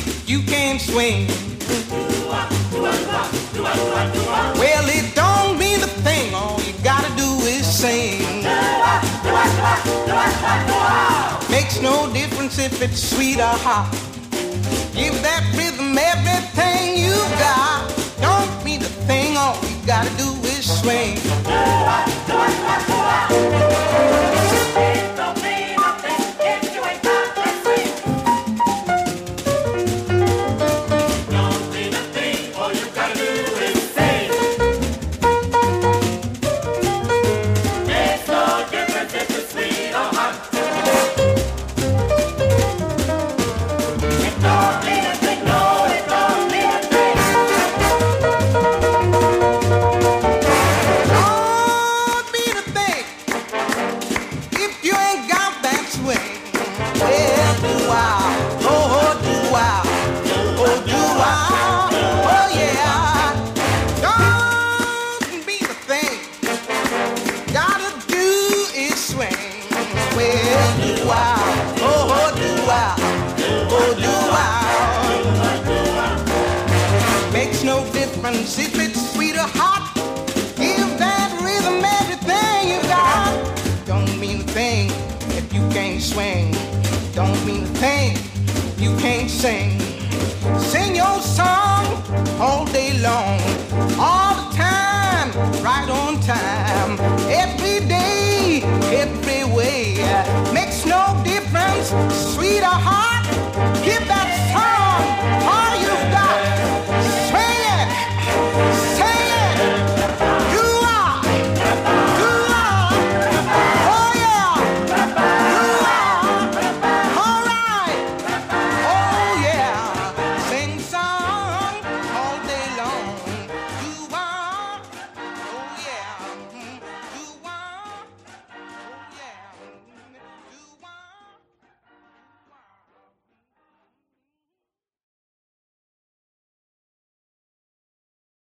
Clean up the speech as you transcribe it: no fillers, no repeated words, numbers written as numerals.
you can't swing. Well, it don't mean a thing. All you gotta do is sing. Makes no difference if it's sweet or hot. Give that rhythm everything you got. Don't mean a thing. All you gotta do is swing. Makes no difference if it's sweet or hot. Give that rhythm everything you got. Don't mean a thing if you can't swing. Don't mean a thing if you can't sing.